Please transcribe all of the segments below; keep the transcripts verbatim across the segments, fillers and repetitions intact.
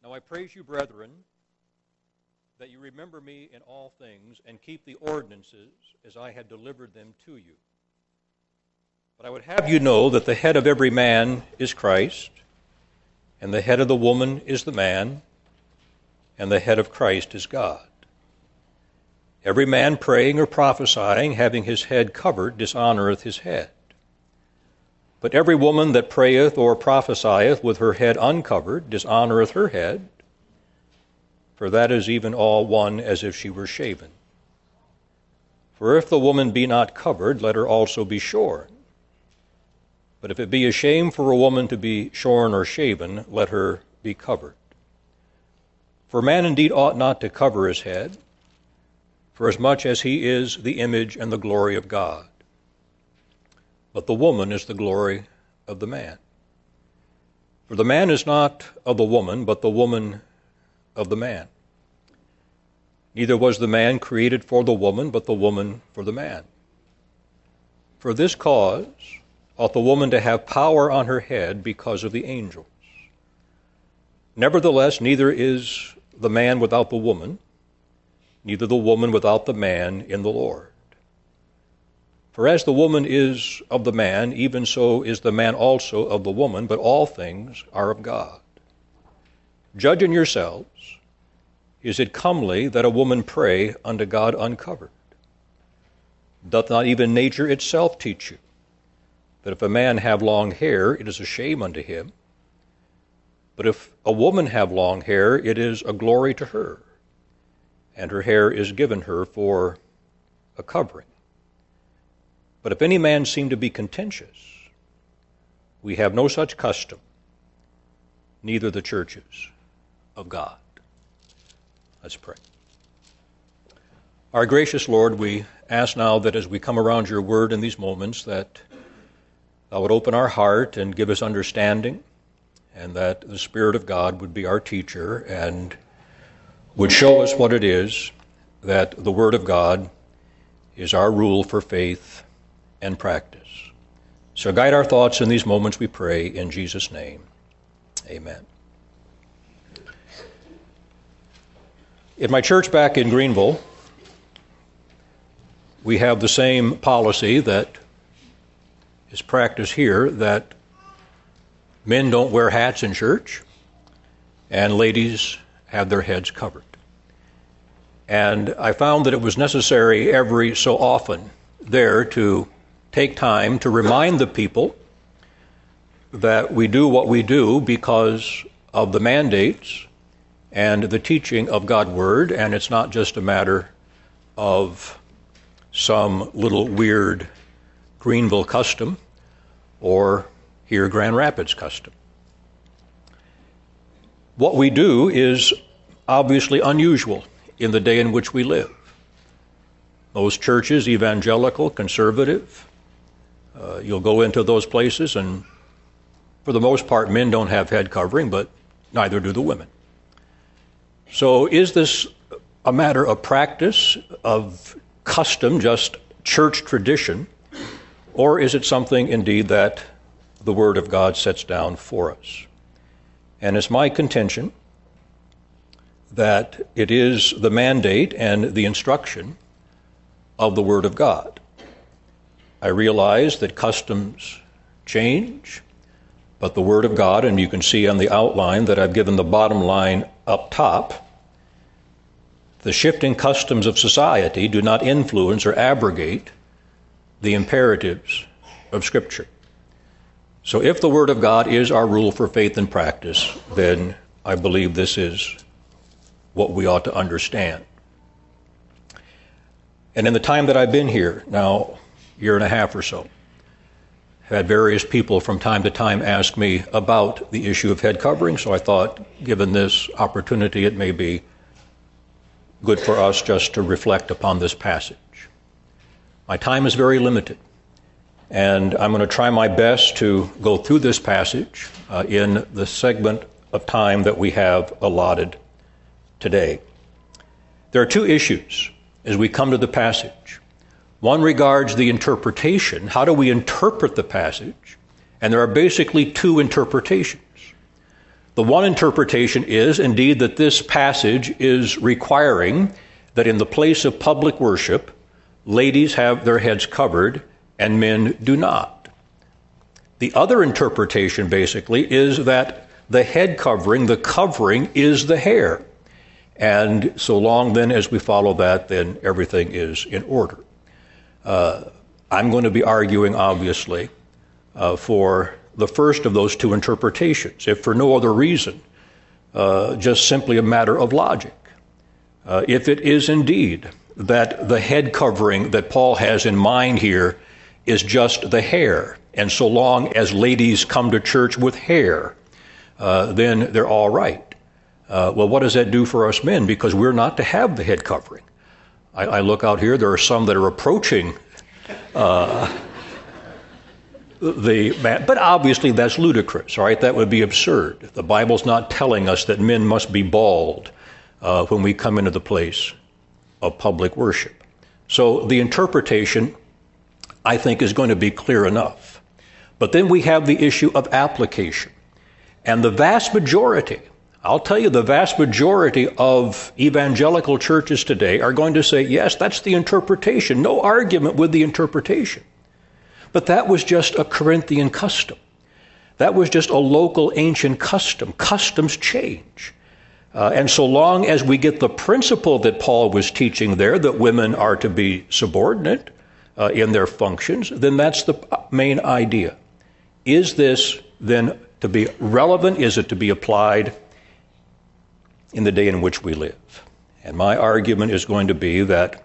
Now I praise you, brethren, that you remember me in all things and keep the ordinances as I had delivered them to you. But I would have you know that the head of every man is Christ, and the head of the woman is the man, and the head of Christ is God. Every man praying or prophesying, having his head covered, dishonoreth his head. But every woman that prayeth or prophesieth with her head uncovered dishonoreth her head, for that is even all one as if she were shaven. For if the woman be not covered, let her also be shorn. But if it be a shame for a woman to be shorn or shaven, let her be covered. For man indeed ought not to cover his head, forasmuch as he is the image and the glory of God. But the woman is the glory of the man. For the man is not of the woman, but the woman of the man. Neither was the man created for the woman, but the woman for the man. For this cause ought the woman to have power on her head because of the angels. Nevertheless, neither is the man without the woman, neither the woman without the man in the Lord. For as the woman is of the man, even so is the man also of the woman, but all things are of God. Judge in yourselves, is it comely that a woman pray unto God uncovered? Doth not even nature itself teach you that if a man have long hair, it is a shame unto him? But if a woman have long hair, it is a glory to her, and her hair is given her for a covering. But if any man seem to be contentious, we have no such custom, neither the churches of God. Let's pray. Our gracious Lord, we ask now that as we come around your word in these moments, that thou would open our heart and give us understanding, and that the Spirit of God would be our teacher and would show us what it is that the Word of God is our rule for faith and practice. So guide our thoughts in these moments, we pray, in Jesus' name. Amen. In my church back in Greenville, we have the same policy that is practiced here, that men don't wear hats in church, and ladies have their heads covered. And I found that it was necessary every so often there to take time to remind the people that we do what we do because of the mandates and the teaching of God's Word, and it's not just a matter of some little weird Greenville custom or here Grand Rapids custom. What we do is obviously unusual in the day in which we live. Most churches, evangelical, conservative, uh, you'll go into those places and for the most part men don't have head covering, but neither do the women. So is this a matter of practice, of custom, just church tradition, or is it something indeed that the Word of God sets down for us? And it's my contention that it is the mandate and the instruction of the Word of God. I realize that customs change, but the Word of God, and you can see on the outline that I've given the bottom line up top, the shifting customs of society do not influence or abrogate the imperatives of Scripture. So if the Word of God is our rule for faith and practice, then I believe this is what we ought to understand. And in the time that I've been here, now a year and a half or so, I've had various people from time to time ask me about the issue of head covering, so I thought, given this opportunity, it may be good for us just to reflect upon this passage. My time is very limited, and I'm going to try my best to go through this passage uh, in the segment of time that we have allotted today. There are two issues as we come to the passage. One regards the interpretation. How do we interpret the passage? And there are basically two interpretations. The one interpretation is indeed that this passage is requiring that in the place of public worship, ladies have their heads covered and men do not. The other interpretation basically is that the head covering, the covering is the hair. And so long then as we follow that, then everything is in order. Uh, I'm going to be arguing, obviously, uh, for the first of those two interpretations, if for no other reason, uh, just simply a matter of logic. Uh, if it is indeed that the head covering that Paul has in mind here is just the hair, and so long as ladies come to church with hair, uh, then they're all right. Uh, well, what does that do for us men? Because we're not to have the head covering. I, I look out here, there are some that are approaching uh, the man, but obviously that's ludicrous, all right? That would be absurd. The Bible's not telling us that men must be bald uh, when we come into the place of public worship. So the interpretation, I think, is going to be clear enough. But then we have the issue of application. And the vast majority, I'll tell you, the vast majority of evangelical churches today are going to say, yes, that's the interpretation. No argument with the interpretation. But that was just a Corinthian custom. That was just a local ancient custom. Customs change. Uh, and so long as we get the principle that Paul was teaching there, that women are to be subordinate uh, in their functions, then that's the main idea. Is this then to be relevant? Is it to be applied in the day in which we live? And my argument is going to be that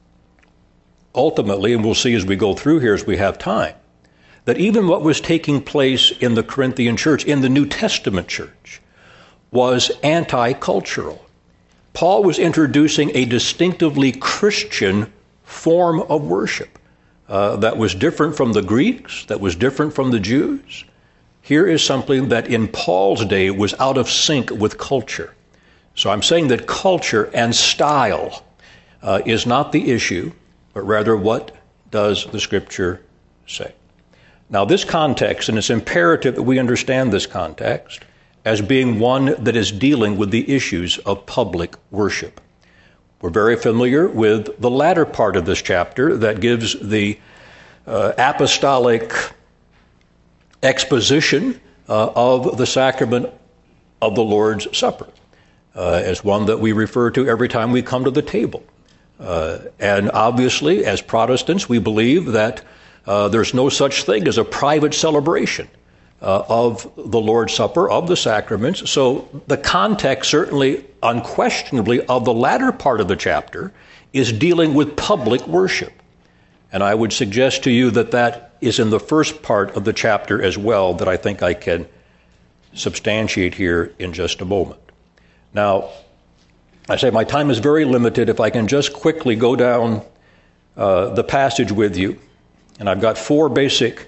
ultimately, and we'll see as we go through here as we have time, that even what was taking place in the Corinthian church, in the New Testament church, was anti-cultural. Paul was introducing a distinctively Christian form of worship uh, that was different from the Greeks, that was different from the Jews. Here is something that in Paul's day was out of sync with culture. So I'm saying that culture and style uh, is not the issue, but rather what does the Scripture say? Now this context, and it's imperative that we understand this context as being one that is dealing with the issues of public worship. We're very familiar with the latter part of this chapter that gives the uh, apostolic exposition uh, of the sacrament of the Lord's Supper uh, as one that we refer to every time we come to the table. Uh, and obviously, as Protestants, we believe that uh, there's no such thing as a private celebration uh, of the Lord's Supper, of the sacraments. So the context, certainly unquestionably, of the latter part of the chapter is dealing with public worship. And I would suggest to you that that is in the first part of the chapter as well, that I think I can substantiate here in just a moment. Now, I say my time is very limited. If I can just quickly go down uh, the passage with you. And I've got four basic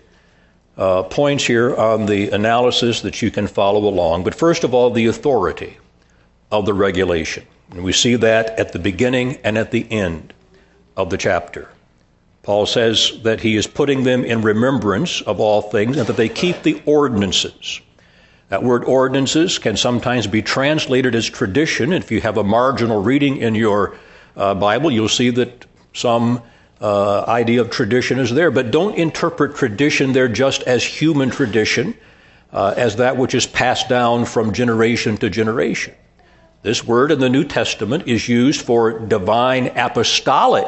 uh, points here on the analysis that you can follow along. But first of all, the authority of the regulation. And we see that at the beginning and at the end of the chapter. Paul says that he is putting them in remembrance of all things and that they keep the ordinances. That word ordinances can sometimes be translated as tradition. If you have a marginal reading in your uh, Bible, you'll see that some uh, idea of tradition is there. But don't interpret tradition there just as human tradition, uh, as that which is passed down from generation to generation. This word in the New Testament is used for divine apostolic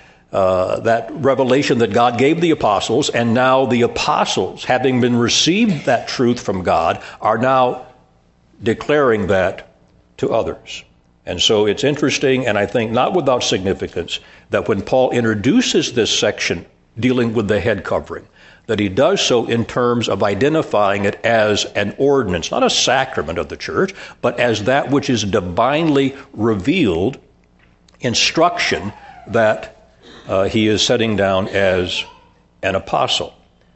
Uh, that revelation that God gave the apostles, and now the apostles, having been received that truth from God, are now declaring that to others. And so it's interesting, and I think not without significance, that when Paul introduces this section dealing with the head covering, that he does so in terms of identifying it as an ordinance, not a sacrament of the church, but as that which is divinely revealed instruction that Uh, he is setting down as an apostle.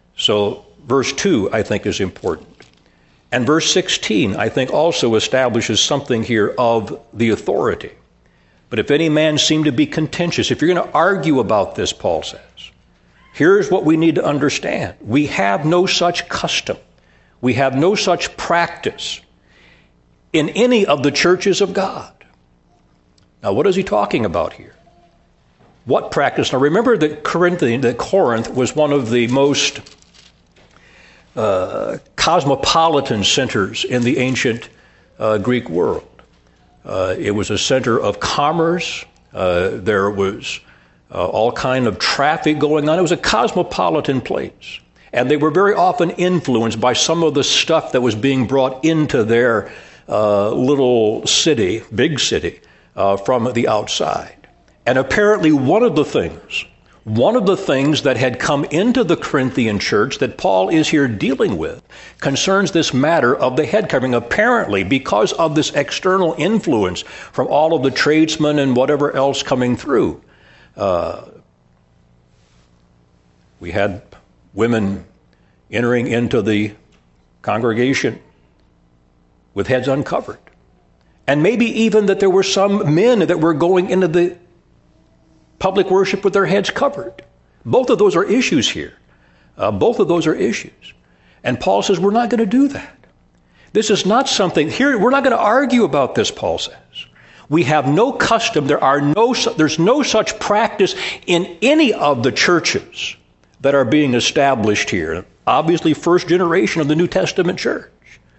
So verse two, I think, is important. And verse sixteen, I think, also establishes something here of the authority. But if any man seem to be contentious, if you're going to argue about this, Paul says, here's what we need to understand. We have no such custom. We have no such practice in any of the churches of God. Now, what is he talking about here? What practice? Now, remember that Corinth, that Corinth was one of the most uh, cosmopolitan centers in the ancient uh, Greek world. Uh, it was a center of commerce. Uh, there was uh, all kind of traffic going on. It was a cosmopolitan place. And they were very often influenced by some of the stuff that was being brought into their uh, little city, big city, uh, from the outside. And apparently one of the things, one of the things that had come into the Corinthian church that Paul is here dealing with concerns this matter of the head covering. Apparently, because of this external influence from all of the tradesmen and whatever else coming through, uh, we had women entering into the congregation with heads uncovered. And maybe even that there were some men that were going into the public worship with their heads covered. Both of those are issues here. Uh, both of those are issues. And Paul says, we're not going to do that. This is not something, here, we're not going to argue about this, Paul says. We have no custom, there are no, there's no such practice in any of the churches that are being established here. Obviously, first generation of the New Testament church.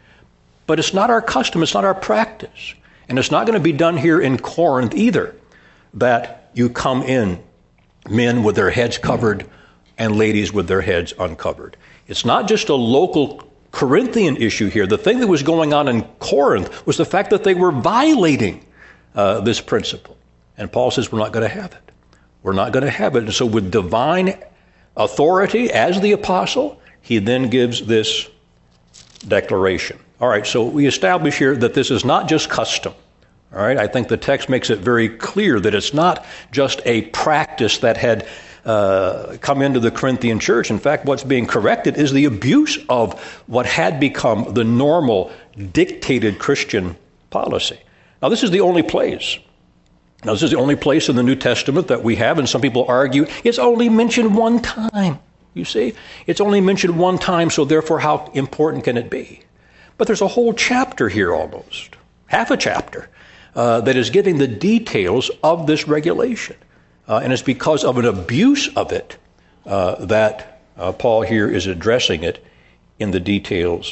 But it's not our custom, it's not our practice. And it's not going to be done here in Corinth either, that you come in, men with their heads covered and ladies with their heads uncovered. It's not just a local Corinthian issue here. The thing that was going on in Corinth was the fact that they were violating uh, this principle. And Paul says, we're not going to have it. We're not going to have it. And so with divine authority as the apostle, he then gives this declaration. All right, so we establish here that this is not just custom. All right, I think the text makes it very clear that it's not just a practice that had uh, come into the Corinthian church. In fact, what's being corrected is the abuse of what had become the normal dictated Christian policy. Now, this is the only place. Now, this is the only place in the New Testament that we have, and some people argue it's only mentioned one time. You see, it's only mentioned one time, so therefore, how important can it be? But there's a whole chapter here almost, half a chapter, uh, that is giving the details of this regulation. Uh, and it's because of an abuse of it uh, that uh, Paul here is addressing it in the details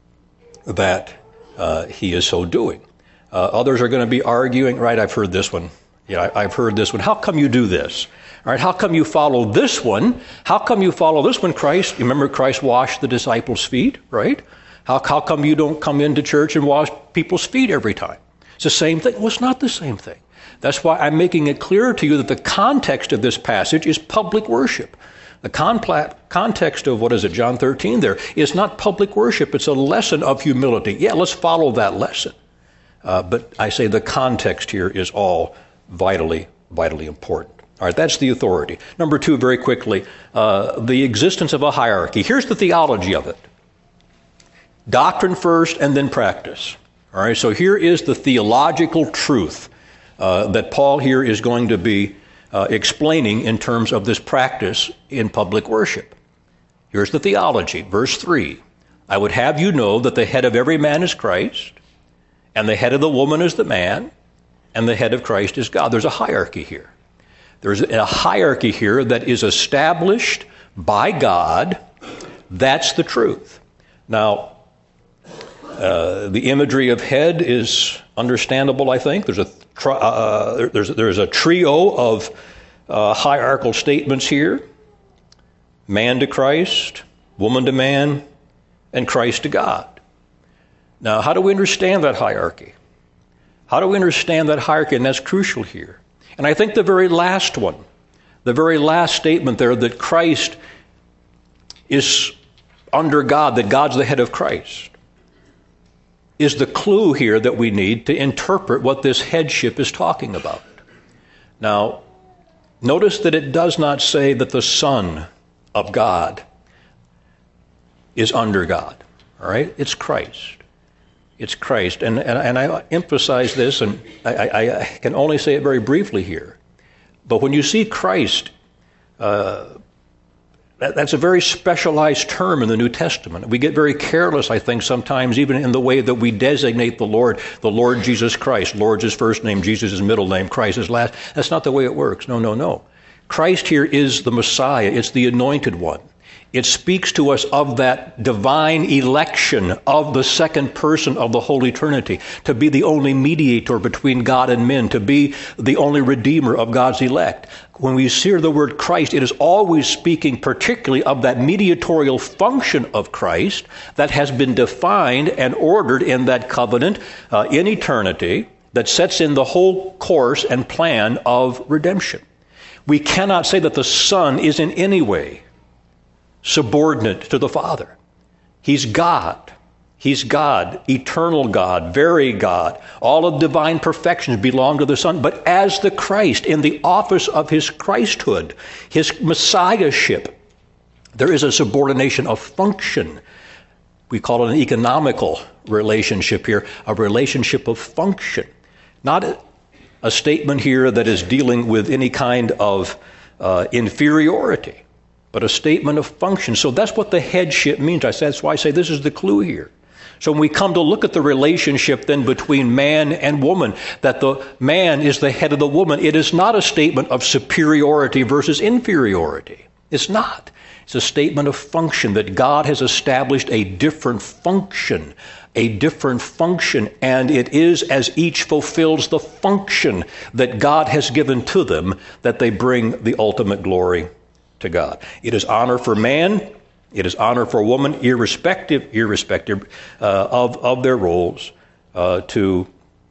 that uh, he is so doing. Uh, others are going to be arguing, right, I've heard this one. Yeah, I, I've heard this one. How come you do this? All right, how come you follow this one? How come you follow this one? Christ, remember Christ washed the disciples' feet, right? How, how come you don't come into church and wash people's feet every time? It's the same thing. Well, it's not the same thing. That's why I'm making it clear to you that the context of this passage is public worship. The compla- context of, what is it, John thirteen there, is not public worship. It's a lesson of humility. Yeah, let's follow that lesson. Uh, but I say the context here is all vitally, vitally important. All right, that's the authority. Number two, very quickly, uh, the existence of a hierarchy. Here's the theology of it. Doctrine first and then practice. All right, so here is the theological truth uh, that Paul here is going to be uh, explaining in terms of this practice in public worship. Here's the theology. Verse three, I would have you know that the head of every man is Christ, and the head of the woman is the man, and the head of Christ is God. There's a hierarchy here. There's a hierarchy here that is established by God. That's the truth. Now, uh, the imagery of head is understandable, I think. There's a uh, there's there's a trio of uh, hierarchical statements here: man to Christ, woman to man, and Christ to God. Now, how do we understand that hierarchy? How do we understand that hierarchy? And that's crucial here. And I think the very last one, the very last statement there, that Christ is under God, that God's the head of Christ, is the clue here that we need to interpret what this headship is talking about. Now, notice that it does not say that the Son of God is under God. All right? It's Christ. It's Christ. And, and, and I emphasize this, and I, I, I can only say it very briefly here. But when you see Christ, uh, That's a very specialized term in the New Testament. We get very careless, I think, sometimes, even in the way that we designate the Lord, the Lord Jesus Christ. Lord's his first name, Jesus his middle name, Christ his last. That's not the way it works. No, no, no. Christ here is the Messiah. It's the anointed one. It speaks to us of that divine election of the second person of the Holy Trinity, to be the only mediator between God and men, to be the only redeemer of God's elect. When we hear the word Christ, it is always speaking particularly of that mediatorial function of Christ that has been defined and ordered in that covenant uh, in eternity that sets in the whole course and plan of redemption. We cannot say that the Son is in any way subordinate to the Father. He's God. He's God, eternal God, very God. All of divine perfections belong to the Son. But as the Christ, in the office of his Christhood, his messiahship, there is a subordination of function. We call it an economical relationship here, a relationship of function. Not a, a statement here that is dealing with any kind of uh, inferiority, but a statement of function. So that's what the headship means. I say, that's why I say this is the clue here. So when we come to look at the relationship then between man and woman, that the man is the head of the woman, it is not a statement of superiority versus inferiority. It's not. It's a statement of function, that God has established a different function, a different function, and it is as each fulfills the function that God has given to them that they bring the ultimate glory to God. It is honor for man, it is honor for woman, irrespective, irrespective uh, of, of their roles, uh, to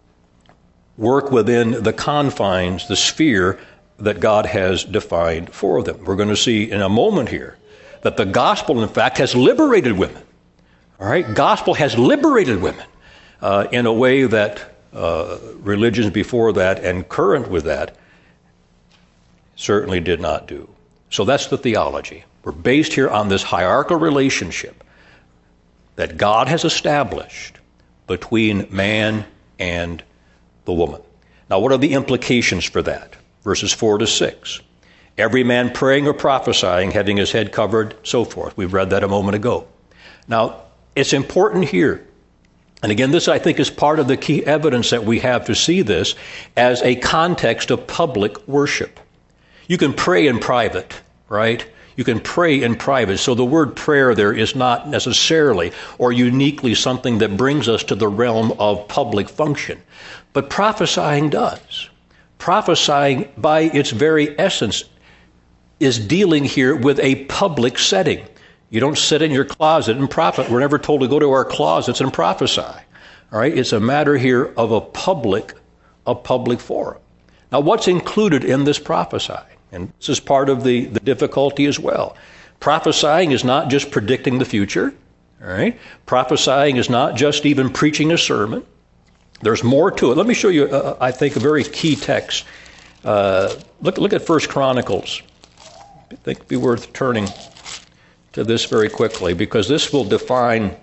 work within the confines, the sphere that God has defined for them. We're going to see in a moment here that the gospel, in fact, has liberated women. All right? Gospel has liberated women uh, in a way that uh, religions before that and current with that certainly did not do. So that's the theology. We're based here on this hierarchical relationship that God has established between man and the woman. Now, what are the implications for that? Verses four to six. Every man praying or prophesying, having his head covered, so forth. We read that a moment ago. Now, it's important here. And again, this, I think, is part of the key evidence that we have to see this as a context of public worship. You can pray in private, right? You can pray in private. So the word prayer there is not necessarily or uniquely something that brings us to the realm of public function. But prophesying does. Prophesying, by its very essence, is dealing here with a public setting. You don't sit in your closet and prophet. We're never told to go to our closets and prophesy. All right? It's a matter here of a public, a public forum. Now, what's included in this prophesying? And this is part of the, the difficulty as well. Prophesying is not just predicting the future. All right? Prophesying is not just even preaching a sermon. There's more to it. Let me show you, uh, I think, a very key text. Uh, look, look at First Chronicles. I think it'd be worth turning to this very quickly, because this will define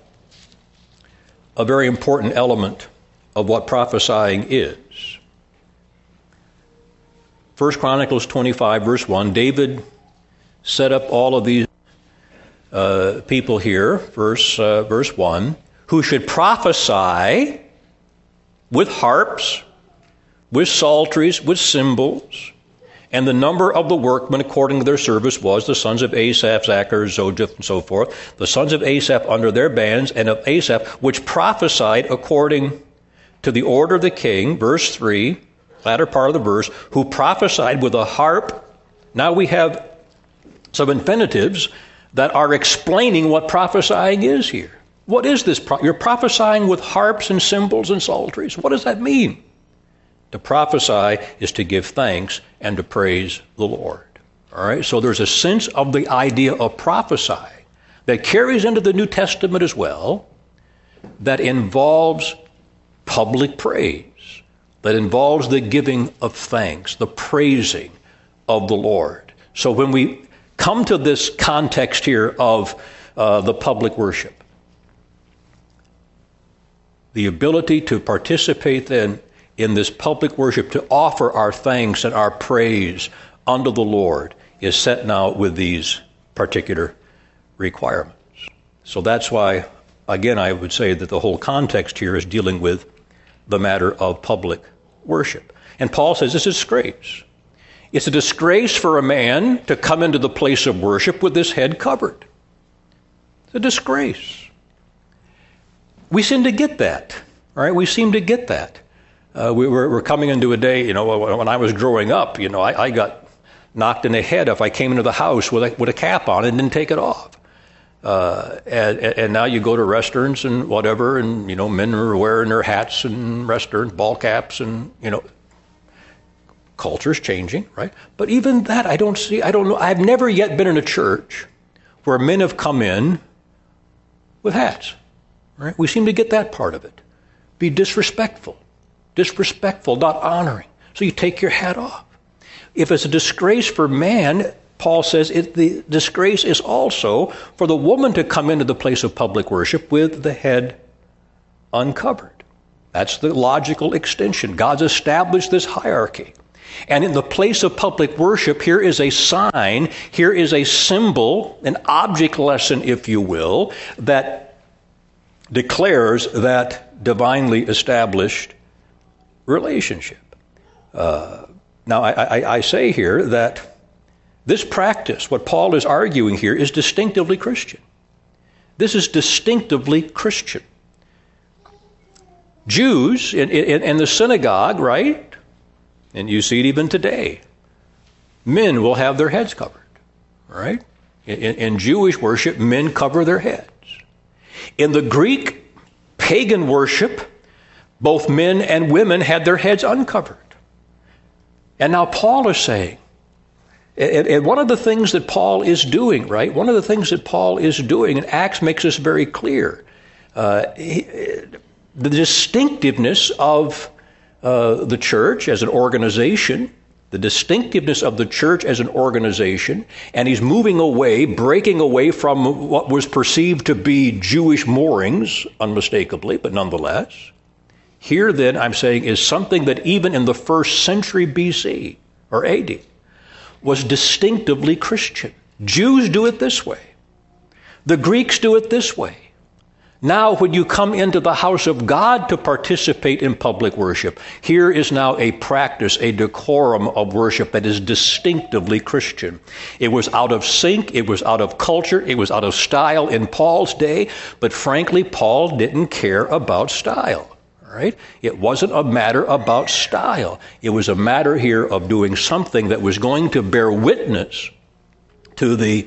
a very important element of what prophesying is. First Chronicles twenty-five, verse one, David set up all of these uh, people here, verse, uh, verse one, who should prophesy with harps, with psalteries, with cymbals. And the number of the workmen according to their service was the sons of Asaph, Zachar, Zodaph, and so forth. The sons of Asaph under their bands, and of Asaph, which prophesied according to the order of the king, verse three, latter part of the verse, who prophesied with a harp. Now we have some infinitives that are explaining what prophesying is here. What is this? Pro- You're prophesying with harps and cymbals and psalteries. What does that mean? To prophesy is to give thanks and to praise the Lord. All right? So there's a sense of the idea of prophesying that carries into the New Testament as well, that involves public praise, that involves the giving of thanks, the praising of the Lord. So when we come to this context here of uh, the public worship, the ability to participate then in this public worship, to offer our thanks and our praise unto the Lord, is set now with these particular requirements. So that's why, again, I would say that the whole context here is dealing with the matter of public worship. And Paul says it's a disgrace. It's a disgrace for a man to come into the place of worship with his head covered. It's a disgrace. We seem to get that, all right? We seem to get that. Uh, we were, we're coming into a day, you know, when I was growing up, you know, I, I got knocked in the head if I came into the house with a, with a cap on and didn't take it off. Uh, and, and now you go to restaurants and whatever, and, you know, men are wearing their hats and restaurant ball caps and, you know, culture's changing, right? But even that, I don't see, I don't know, I've never yet been in a church where men have come in with hats, right? We seem to get that part of it. Be disrespectful, disrespectful, not honoring. So you take your hat off. If it's a disgrace for man, Paul says it, the disgrace is also for the woman to come into the place of public worship with the head uncovered. That's the logical extension. God's established this hierarchy. And in the place of public worship, here is a sign, here is a symbol, an object lesson, if you will, that declares that divinely established relationship. Uh, now, I, I, I say here that this practice, what Paul is arguing here, is distinctively Christian. This is distinctively Christian. Jews in, in, in the synagogue, right? And you see it even today. Men will have their heads covered, right? In, in Jewish worship, men cover their heads. In the Greek pagan worship, both men and women had their heads uncovered. And now Paul is saying, and, and one of the things that Paul is doing, right? One of the things that Paul is doing, and Acts makes this very clear, uh, he, the distinctiveness of Uh, the church as an organization, the distinctiveness of the church as an organization, and he's moving away, breaking away from what was perceived to be Jewish moorings, unmistakably, but nonetheless. Here then, I'm saying, is something that even in the first century B C or A D was distinctively Christian. Jews do it this way. The Greeks do it this way. Now, when you come into the house of God to participate in public worship, here is now a practice, a decorum of worship that is distinctively Christian. It was out of sync, it was out of culture, it was out of style in Paul's day, but frankly, Paul didn't care about style, right? It wasn't a matter about style. It was a matter here of doing something that was going to bear witness to the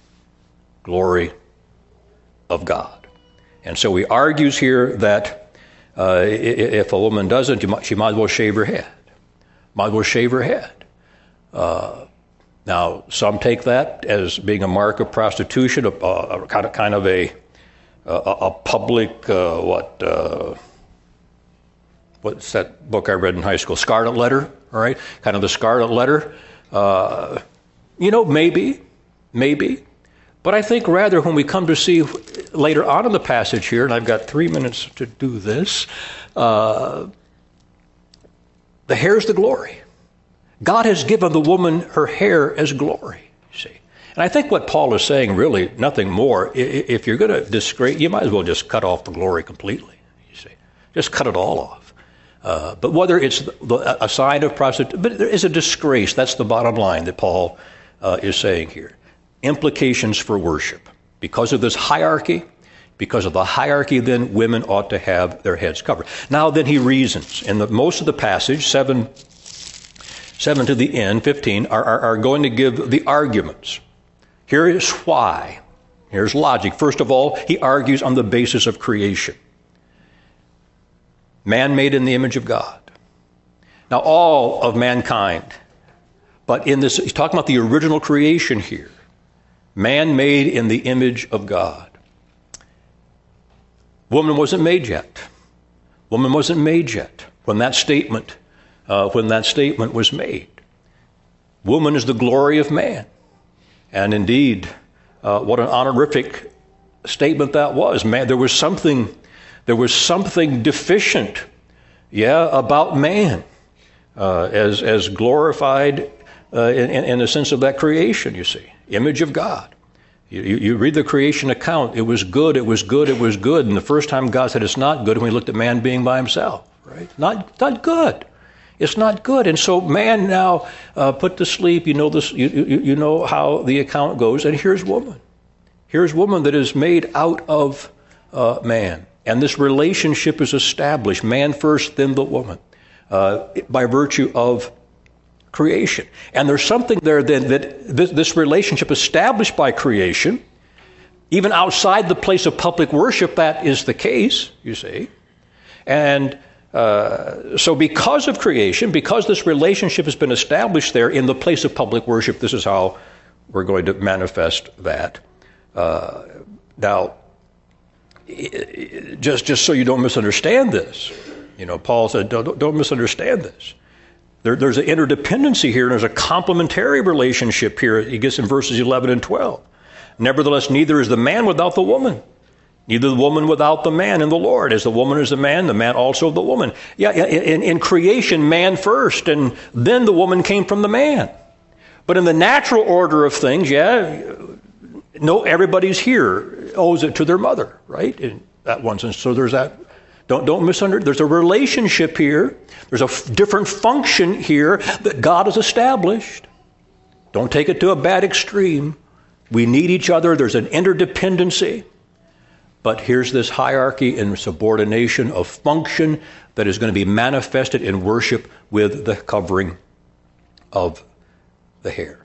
glory of God. And so he argues here that uh, if a woman doesn't, she might as well shave her head. Might as well shave her head. Uh, now, some take that as being a mark of prostitution, a, a kind of kind of a a, a public uh, what uh, what's that book I read in high school? Scarlet Letter, all right? Kind of the Scarlet Letter. Uh, you know, maybe, maybe. But I think rather when we come to see later on in the passage here, and I've got three minutes to do this, uh, the hair is the glory. God has given the woman her hair as glory, you see. And I think what Paul is saying, really, nothing more, if you're going to disgrace, you might as well just cut off the glory completely, you see. Just cut it all off. Uh, but whether it's the, a sign of prostitution, but there is a disgrace. That's the bottom line that Paul uh, is saying here. Implications for worship. Because of this hierarchy, because of the hierarchy, then women ought to have their heads covered. Now then he reasons. And the, most of the passage, seven, seven to the end, fifteen, are, are, are going to give the arguments. Here is why. Here's logic. First of all, he argues on the basis of creation. Man made in the image of God. Now all of mankind, but in this, he's talking about the original creation here. Man made in the image of God. Woman wasn't made yet. Woman wasn't made yet when that statement, uh, when that statement was made. Woman is the glory of man. And indeed, uh, what an honorific statement that was. Man, there was something, there was something deficient, yeah, about man, uh, as as glorified uh, in, in the sense of that creation. You see, image of God. You, you read the creation account. It was good, it was good, it was good. And the first time God said it's not good, when he looked at man being by himself, right? Not, not good. It's not good. And so man now uh, put to sleep, you know this, you, you, you know how the account goes. And here's woman. Here's woman that is made out of uh, man. And this relationship is established, man first, then the woman, uh, by virtue of creation. And there's something there then that this, this relationship established by creation, even outside the place of public worship, that is the case, you see. And uh, so because of creation, because this relationship has been established there in the place of public worship, this is how we're going to manifest that. Uh, now, just, just so you don't misunderstand this, you know, Paul said, don't, don't misunderstand this. There, there's an interdependency here, and there's a complementary relationship here. He gets in verses eleven and twelve. Nevertheless, neither is the man without the woman, neither the woman without the man in the Lord. As the woman is the man, the man also the woman. Yeah, in, in creation, man first, and then the woman came from the man. But in the natural order of things, yeah, no, everybody's here owes it to their mother, right? In that one sense. So there's that. Don't, don't misunderstand. There's a relationship here. There's a f- different function here that God has established. Don't take it to a bad extreme. We need each other. There's an interdependency. But here's this hierarchy and subordination of function that is going to be manifested in worship with the covering of the hair,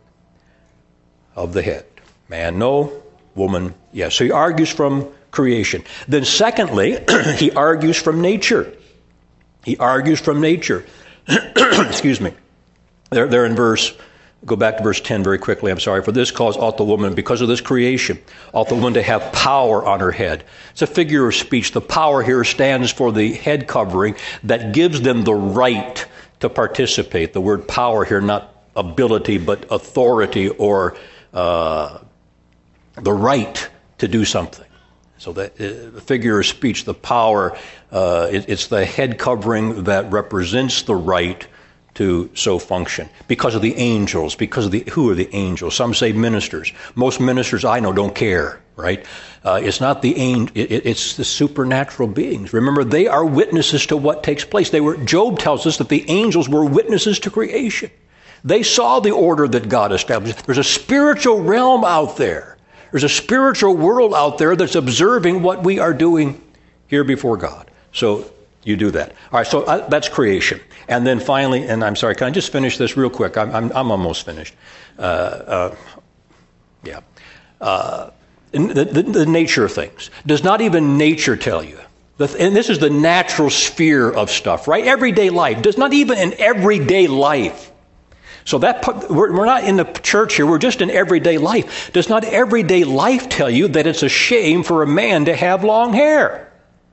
of the head. Man, no. Woman, yes. So he argues from creation. Then secondly, he argues from nature. He argues from nature. Excuse me. There, there in verse, go back to verse ten very quickly. I'm sorry. For this cause ought the woman, because of this creation, ought the woman to have power on her head. It's a figure of speech. The power here stands for the head covering that gives them the right to participate. The word power here, not ability, but authority or uh, the right to do something. So that uh, the figure of speech, the power, uh, it, it's the head covering that represents the right to so function. Because of the angels, because of the, who are the angels? Some say ministers. Most ministers I know don't care, right? Uh, it's not the angel, it, it's the supernatural beings. Remember, they are witnesses to what takes place. They were, Job tells us that the angels were witnesses to creation. They saw the order that God established. There's a spiritual realm out there. There's a spiritual world out there that's observing what we are doing here before God. So you do that. All right, so uh, that's creation. And then finally, and I'm sorry, can I just finish this real quick? I'm, I'm, I'm almost finished. Uh, uh, yeah. Uh, the, the, the nature of things. Does not even nature tell you? The, and this is the natural sphere of stuff, right? Everyday life. Does not even in everyday life. So that we're, we're not in the church here. We're just in everyday life. Does not everyday life tell you that it's a shame for a man to have long hair?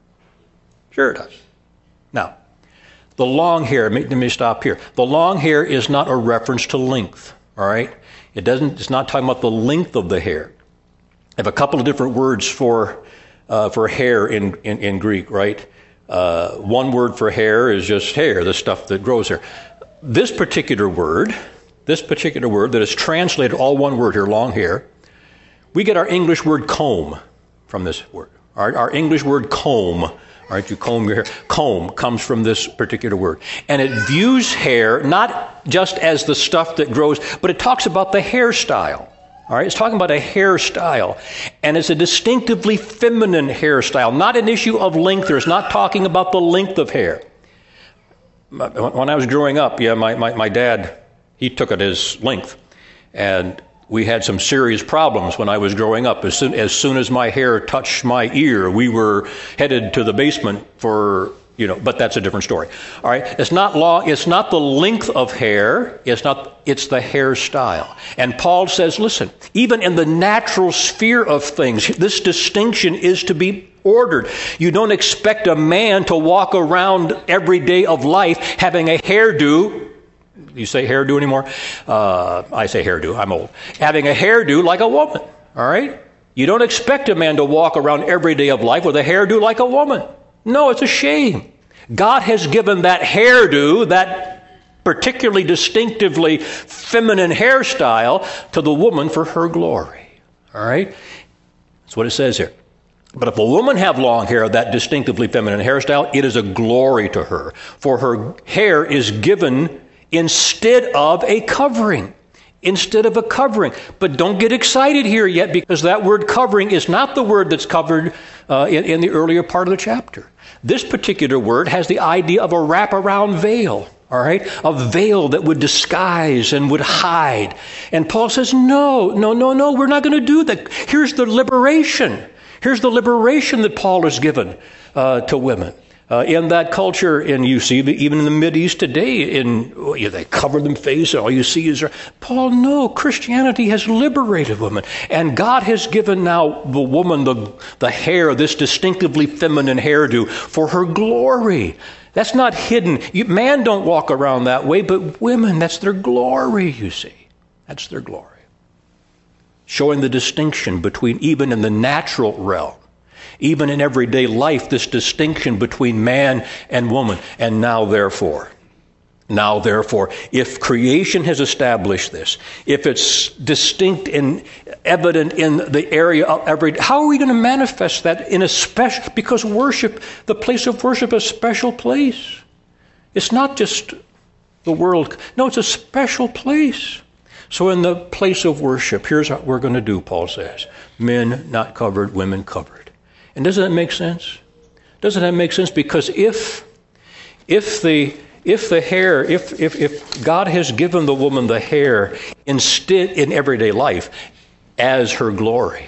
Sure it does. Now, the long hair, let me stop here. The long hair is not a reference to length, all right? It doesn't, it's not talking about the length of the hair. I have a couple of different words for uh, for hair in, in, in Greek, right? Uh, one word for hair is just hair, the stuff that grows there. This particular word, this particular word that is translated, all one word here, long hair, we get our English word comb from this word. Our, our English word comb, all right, you comb your hair. Comb comes from this particular word. And it views hair not just as the stuff that grows, but it talks about the hairstyle. All right, it's talking about a hairstyle. And it's a distinctively feminine hairstyle, not an issue of length. It's not talking about the length of hair. When I was growing up, yeah, my, my, my dad, he took it as length. And we had some serious problems when I was growing up. As soon, as soon as my hair touched my ear, we were headed to the basement for, you know, but that's a different story. All right, it's not long, it's not the length of hair, it's not, it's the hairstyle. And Paul says, listen, even in the natural sphere of things, this distinction is to be ordered. You don't expect a man to walk around every day of life having a hairdo. You say hairdo anymore? Uh, I say hairdo. I'm old. Having a hairdo like a woman. All right? You don't expect a man to walk around every day of life with a hairdo like a woman. No, it's a shame. God has given that hairdo, that particularly distinctively feminine hairstyle, to the woman for her glory. All right? That's what it says here. But if a woman have long hair, that distinctively feminine hairstyle, it is a glory to her. For her hair is given instead of a covering. Instead of a covering. But don't get excited here yet, because that word covering is not the word that's covered uh, in, in the earlier part of the chapter. This particular word has the idea of a wraparound veil. All right? A veil that would disguise and would hide. And Paul says, no, no, no, no, we're not going to do that. Here's the liberation. Here's the liberation that Paul has given uh, to women. Uh, in that culture, and you see even in the Mideast today, in well, yeah, they cover them face, and all you see is... Paul, no, Christianity has liberated women. And God has given now the woman the, the hair, this distinctively feminine hairdo, for her glory. That's not hidden. You, man don't walk around that way, but women, that's their glory, you see. That's their glory. Showing the distinction between, even in the natural realm, even in everyday life, this distinction between man and woman. And now therefore, now therefore, if creation has established this, if it's distinct and evident in the area of every, how are we going to manifest that in a special, because worship, the place of worship is a special place. It's not just the world. No, it's a special place. So in the place of worship, here's what we're going to do, Paul says. Men not covered, women covered. And doesn't that make sense? Doesn't that make sense? Because if if the if the hair, if if, if God has given the woman the hair instead in everyday life as her glory,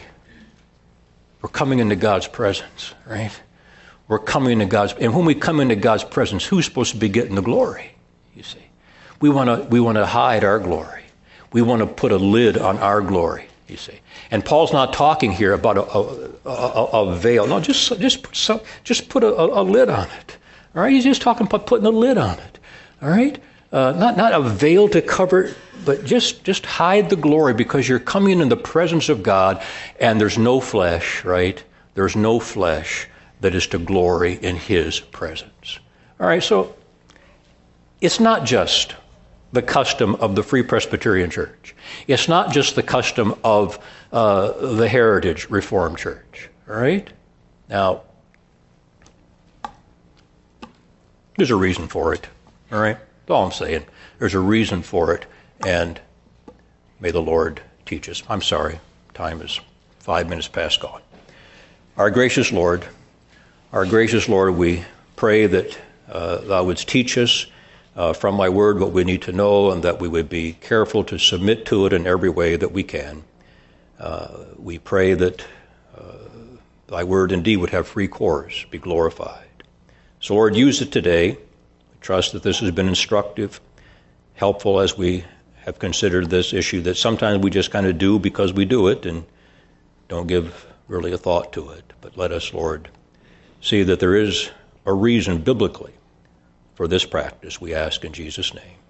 we're coming into God's presence, right? We're coming into God's, and when we come into God's presence, who's supposed to be getting the glory? You see, we want to we want to hide our glory. We want to put a lid on our glory, you see. And Paul's not talking here about a, a, a, a veil. No, just just put some, just put a, a, a lid on it. All right, he's just talking about putting a lid on it. All right, uh, not not a veil to cover, but just just hide the glory, because you're coming in the presence of God, and there's no flesh, right? There's no flesh that is to glory in His presence. All right, so it's not just the custom of the Free Presbyterian Church. It's not just the custom of uh, the Heritage Reformed Church. All right? Now, there's a reason for it. All right? That's all I'm saying. There's a reason for it, and may the Lord teach us. I'm sorry. Time is five minutes past gone. Our gracious Lord, our gracious Lord, we pray that uh, Thou wouldst teach us Uh, from Thy word what we need to know, and that we would be careful to submit to it in every way that we can. Uh, we pray that uh, Thy word indeed would have free course, be glorified. So Lord, use it today. We trust that this has been instructive, helpful as we have considered this issue that sometimes we just kind of do because we do it and don't give really a thought to it. But let us, Lord, see that there is a reason biblically for this practice, we ask in Jesus' name.